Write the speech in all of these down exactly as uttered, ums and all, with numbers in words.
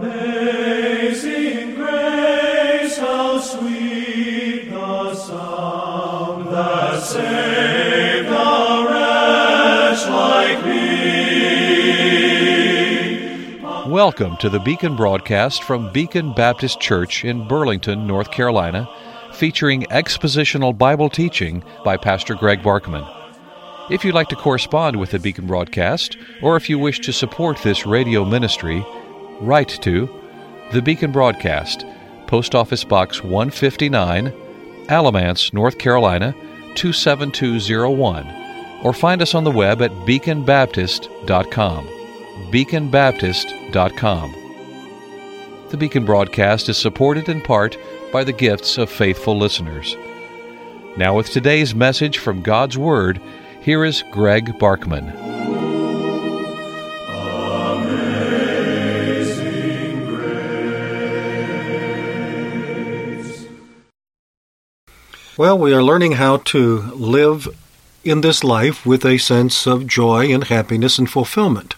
Amazing grace, how sweet the sound that saved a wretch like me. Welcome to the Beacon broadcast from Beacon Baptist Church in Burlington, North Carolina, featuring expositional Bible teaching by Pastor Greg Barkman. If you'd like to correspond with the Beacon broadcast, or if you wish to support this radio ministry, write to the Beacon Broadcast, Post Office Box one fifty-nine, Alamance, North Carolina, two seven two zero one, or find us on the web at beacon baptist dot com. beacon baptist dot com. The Beacon broadcast is supported in part by the gifts of faithful listeners. Now with today's message from God's Word, here is Greg Barkman. Amazing grace. Well, we are learning how to live in this life with a sense of joy and happiness and fulfillment.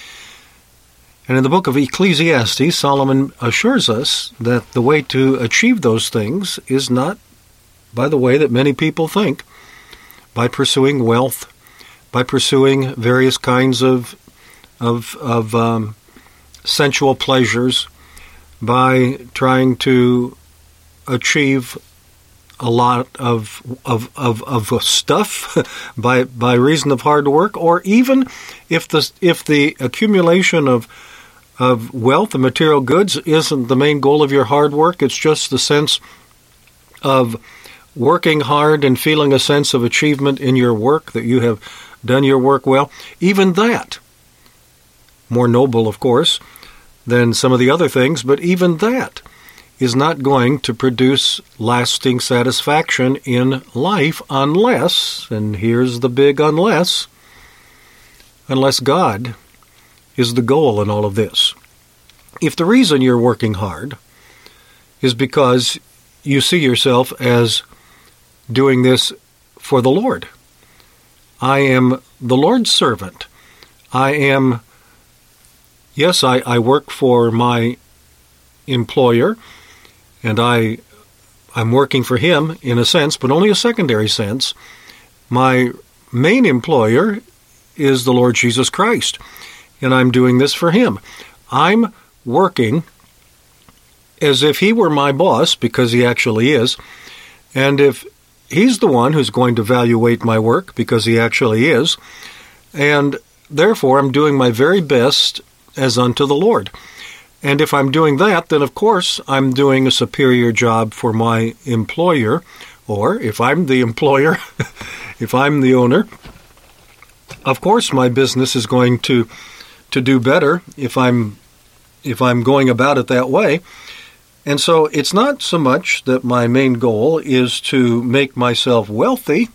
And in the book of Ecclesiastes, Solomon assures us that the way to achieve those things is not by the way that many people think, by pursuing wealth, by pursuing various kinds of of, of um, sensual pleasures, by trying to achieve a lot of of of, of stuff by by reason of hard work, or even if the if the accumulation of of wealth and material goods isn't the main goal of your hard work, it's just the sense of working hard and feeling a sense of achievement in your work, that you have done your work well. Even that, more noble, of course, than some of the other things, but even that is not going to produce lasting satisfaction in life unless, and here's the big unless, unless God is the goal in all of this. If the reason you're working hard is because you see yourself as doing this for the Lord, I am the Lord's servant. I am, yes, I, I work for my employer, and I, I'm working for him in a sense, but only a secondary sense. My main employer is the Lord Jesus Christ, and I'm doing this for him. I'm working as if he were my boss, because he actually is, and if he's the one who's going to evaluate my work, because he actually is, and therefore I'm doing my very best as unto the Lord. And if I'm doing that, then of course I'm doing a superior job for my employer, or if I'm the employer, if I'm the owner, of course my business is going to to do better if I'm if I'm going about it that way. And so it's not so much that my main goal is to make myself wealthy,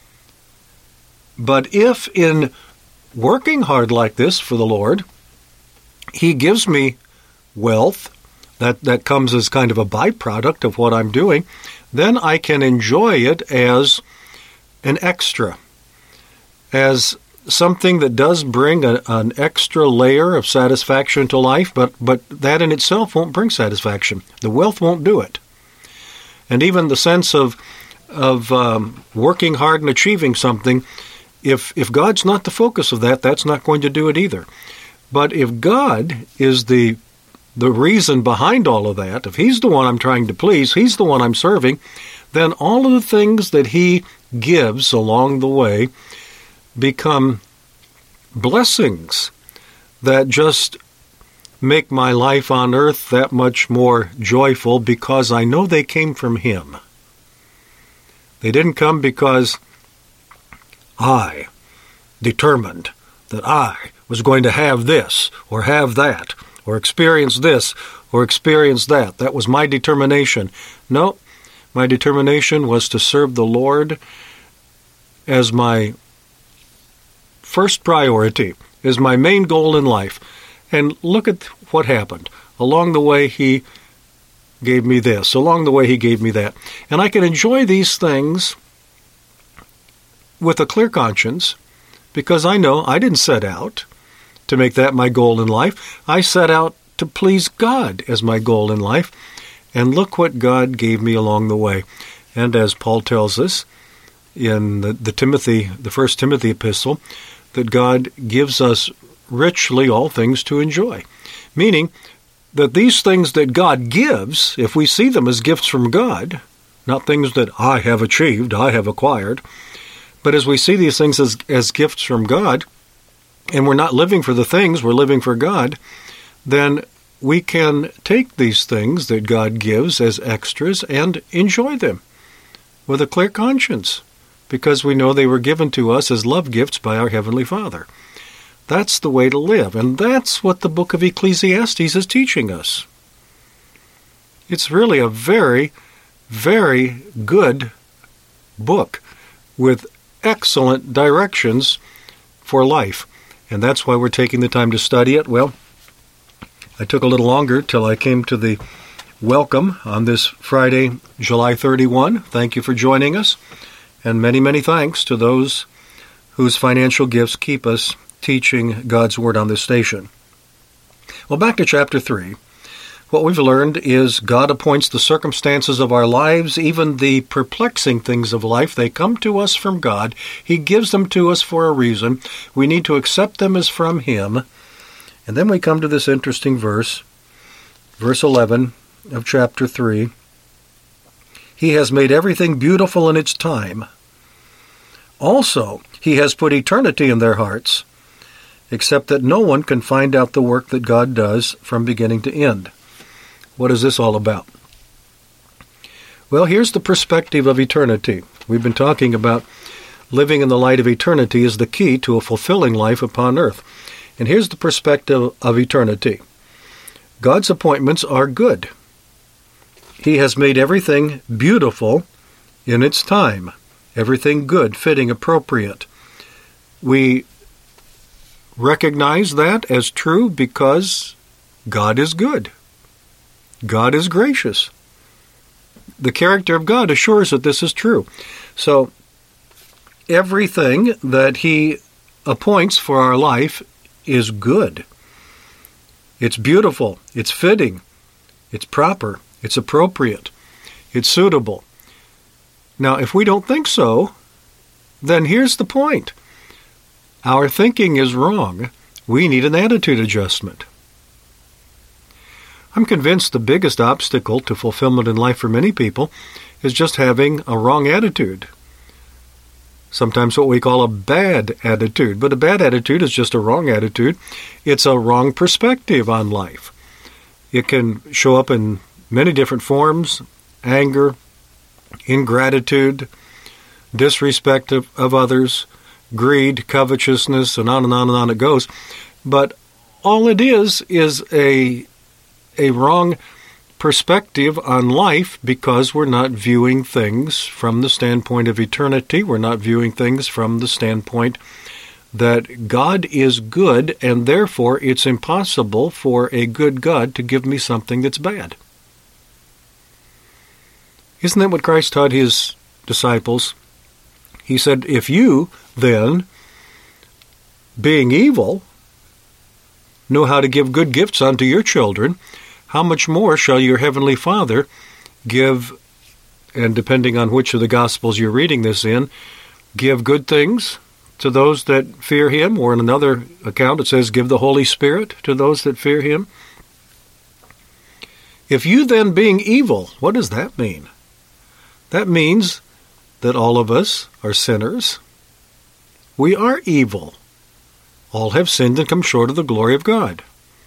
but if in working hard like this for the Lord, he gives me wealth, that, that comes as kind of a byproduct of what I'm doing, then I can enjoy it as an extra, as something that does bring a, an extra layer of satisfaction to life, but, but that in itself won't bring satisfaction. The wealth won't do it. And even the sense of of um, working hard and achieving something, if if God's not the focus of that, that's not going to do it either. But if God is the the reason behind all of that, if he's the one I'm trying to please, he's the one I'm serving, then all of the things that he gives along the way become blessings that just make my life on earth that much more joyful, because I know they came from him. They didn't come because I determined that I was going to have this or have that or experience this or experience that. That was my determination. No, my determination was to serve the Lord as my first priority, as my main goal in life. And look at what happened. Along the way, he gave me this. Along the way, he gave me that. And I can enjoy these things with a clear conscience, because I know I didn't set out to make that my goal in life. I set out to please God as my goal in life. And look what God gave me along the way. And as Paul tells us in the, the Timothy, the first Timothy epistle, that God gives us richly all things to enjoy. Meaning that these things that God gives, if we see them as gifts from God, not things that I have achieved, I have acquired, but as we see these things as, as gifts from God, and we're not living for the things, we're living for God, then we can take these things that God gives as extras and enjoy them with a clear conscience, because we know they were given to us as love gifts by our Heavenly Father. That's the way to live, and that's what the book of Ecclesiastes is teaching us. It's really a very, very good book with excellent directions for life, and that's why we're taking the time to study it. Well, I took a little longer till I came to the welcome on this Friday, July thirty-first. Thank you for joining us, and many, many thanks to those whose financial gifts keep us teaching God's Word on this station. Well, back to chapter three. What we've learned is God appoints the circumstances of our lives, even the perplexing things of life. They come to us from God. He gives them to us for a reason. We need to accept them as from Him. And then we come to this interesting verse, verse eleven of chapter three. He has made everything beautiful in its time. Also, He has put eternity in their hearts, except that no one can find out the work that God does from beginning to end. What is this all about? Well, here's the perspective of eternity. We've been talking about living in the light of eternity is the key to a fulfilling life upon earth. And here's the perspective of eternity. God's appointments are good. He has made everything beautiful in its time. Everything good, fitting, appropriate. We recognize that as true because God is good. God is gracious. The character of God assures that this is true. So everything that He appoints for our life is good. It's beautiful. It's fitting. It's proper. It's appropriate. It's suitable. Now, if we don't think so, then here's the point. Our thinking is wrong. We need an attitude adjustment. I'm convinced the biggest obstacle to fulfillment in life for many people is just having a wrong attitude. Sometimes what we call a bad attitude. But a bad attitude is just a wrong attitude. It's a wrong perspective on life. It can show up in many different forms: anger, ingratitude, disrespect of, of others, greed, covetousness, and on and on and on it goes. But all it is is a a wrong perspective on life because we're not viewing things from the standpoint of eternity. We're not viewing things from the standpoint that God is good, and therefore it's impossible for a good God to give me something that's bad. Isn't that what Christ taught His disciples? He said, if you, then, being evil, know how to give good gifts unto your children, how much more shall your heavenly Father give, and depending on which of the Gospels you're reading this in, give good things to those that fear Him, or in another account it says, give the Holy Spirit to those that fear Him. If you then being evil, what does that mean? That means that all of us are sinners. We are evil. All have sinned and come short of the glory of God.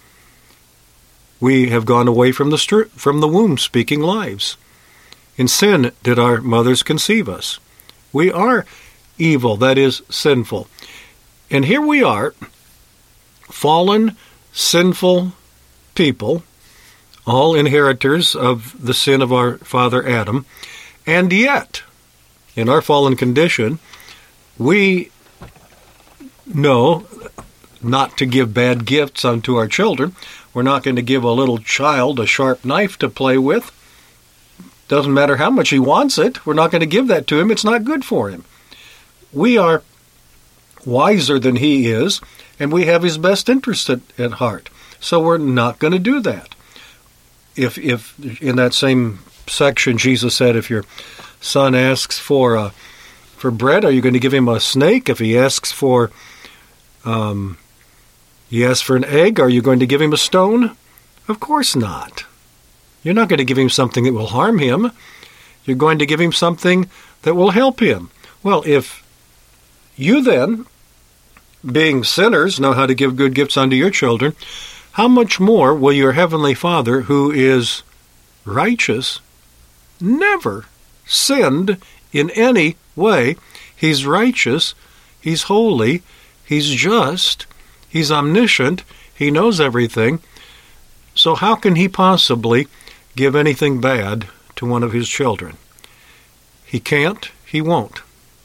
We have gone away from the str- from the womb speaking lies. In sin did our mothers conceive us. We are evil, that is, sinful. And here we are, fallen, sinful people, all inheritors of the sin of our father Adam, and yet, in our fallen condition, we know not to give bad gifts unto our children. We're not going to give a little child a sharp knife to play with. Doesn't matter how much he wants it. We're not going to give that to him. It's not good for him. We are wiser than he is, and we have his best interest at, at heart. So we're not going to do that. If, if in that same section, Jesus said, if your son asks for uh, for bread, are you going to give him a snake? If he asks for um, he asks for an egg, are you going to give him a stone? Of course not. You're not going to give him something that will harm him. You're going to give him something that will help him. Well, if you then, being sinners, know how to give good gifts unto your children, how much more will your heavenly Father, who is righteous, never sinned in any way? He's righteous, he's holy, he's just, he's omniscient, he knows everything. So how can he possibly give anything bad to one of his children? He can't, he won't.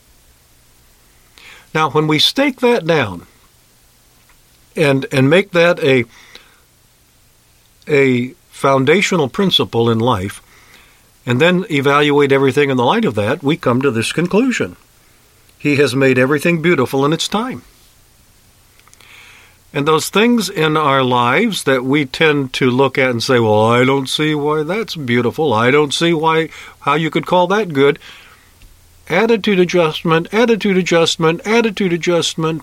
Now, when we stake that down and and make that a a foundational principle in life, and then evaluate everything in the light of that, we come to this conclusion. He has made everything beautiful in its time. And those things in our lives that we tend to look at and say, well, I don't see why that's beautiful. I don't see why how you could call that good. Attitude adjustment, attitude adjustment, attitude adjustment.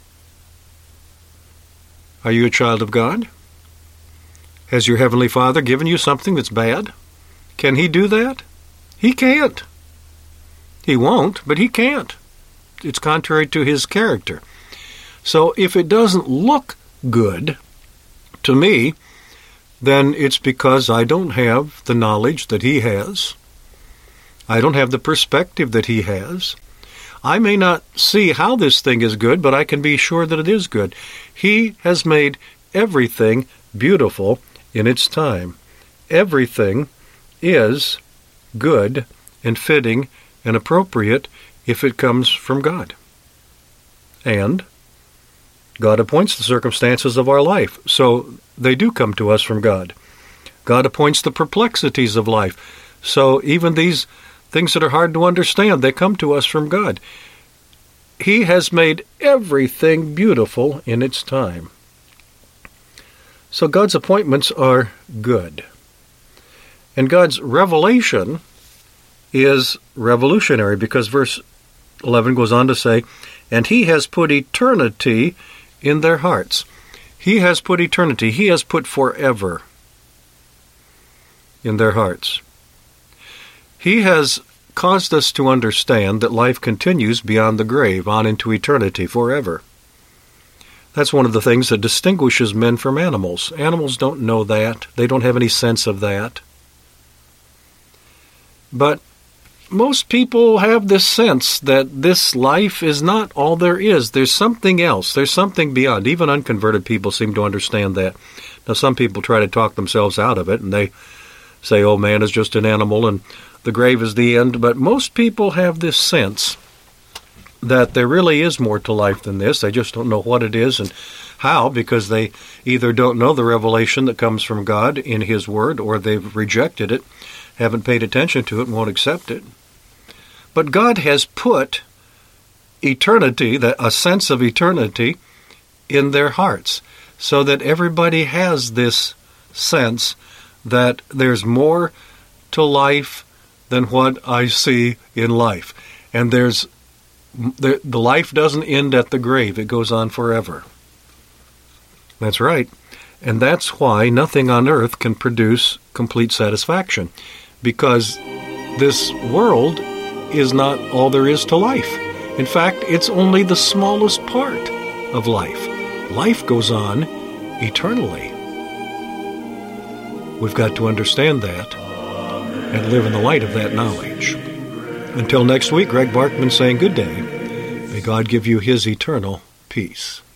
Are you a child of God? Has your Heavenly Father given you something that's bad? Can He do that? He can't. He won't, but He can't. It's contrary to His character. So if it doesn't look good to me, then it's because I don't have the knowledge that He has. I don't have the perspective that He has. I may not see how this thing is good, but I can be sure that it is good. He has made everything beautiful in its time. Everything is good and fitting and appropriate if it comes from God. And God appoints the circumstances of our life, so they do come to us from God. God appoints the perplexities of life, so even these things that are hard to understand, they come to us from God. He has made everything beautiful in its time. So God's appointments are good. And God's revelation is revolutionary, because verse eleven goes on to say, and He has put eternity in their hearts. He has put eternity. He has put forever in their hearts. He has caused us to understand that life continues beyond the grave, on into eternity, forever. That's one of the things that distinguishes men from animals. Animals don't know that. They don't have any sense of that. But most people have this sense that this life is not all there is. There's something else. There's something beyond. Even unconverted people seem to understand that. Now, some people try to talk themselves out of it, and they say, oh, man is just an animal, and the grave is the end. But most people have this sense that there really is more to life than this. They just don't know what it is and how, because they either don't know the revelation that comes from God in His Word, or they've rejected it, haven't paid attention to it, and won't accept it. But God has put eternity, a sense of eternity, in their hearts, so that everybody has this sense that there's more to life than what I see in life. And there's the, the life doesn't end at the grave. It goes on forever. That's right. And that's why nothing on earth can produce complete satisfaction, because this world is not all there is to life. In fact, it's only the smallest part of life. Life goes on eternally. We've got to understand that and live in the light of that knowledge. Until next week, Greg Barkman saying good day. May God give you His eternal peace.